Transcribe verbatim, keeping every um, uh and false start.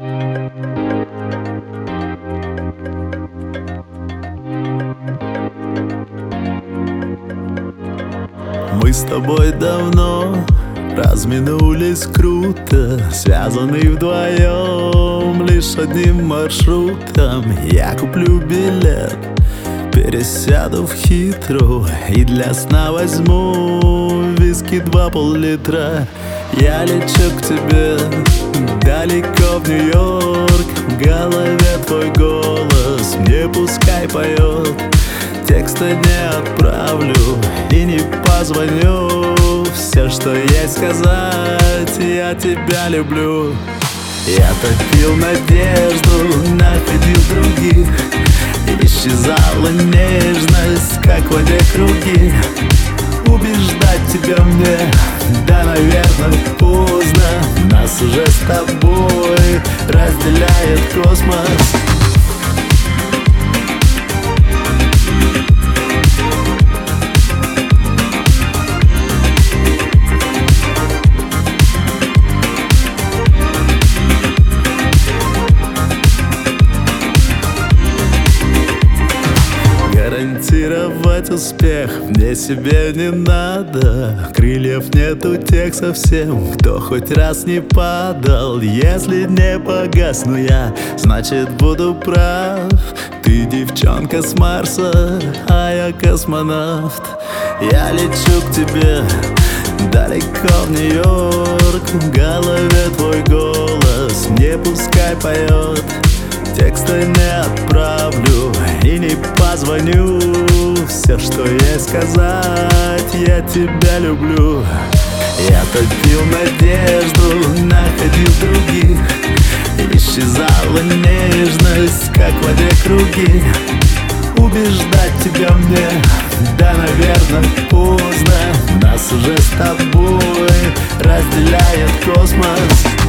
Мы с тобой давно разминулись круто, связаны вдвоем лишь одним маршрутом. Я куплю билет, пересяду в Хитру и для сна возьму виски два пол-литра. Я лечу к тебе далеко в Нью-Йорк, в голове твой голос мне пускай поет. Текста не отправлю и не позвоню. Все, что есть сказать, я тебя люблю. Я топил надежду, находил других, исчезала нежность, как в воде круги. Убеждать тебя мне, да, наверное, поздно. Нас уже с тобой разделяет космос. Гарантировать успех мне себе не надо. Крыльев нет у тех совсем, кто хоть раз не падал. Если не погасну я, значит буду прав. Ты девчонка с Марса, а я космонавт. Я лечу к тебе далеко в Нью-Йорк, в голове твой голос мне пускай поет. Текста не отправлю и не позвоню. Все, что есть сказать, я тебя люблю. Я топил надежду, находил других, исчезала нежность, как в воде круги. Убеждать тебя мне, да, наверное, поздно. Нас уже с тобой разделяет космос.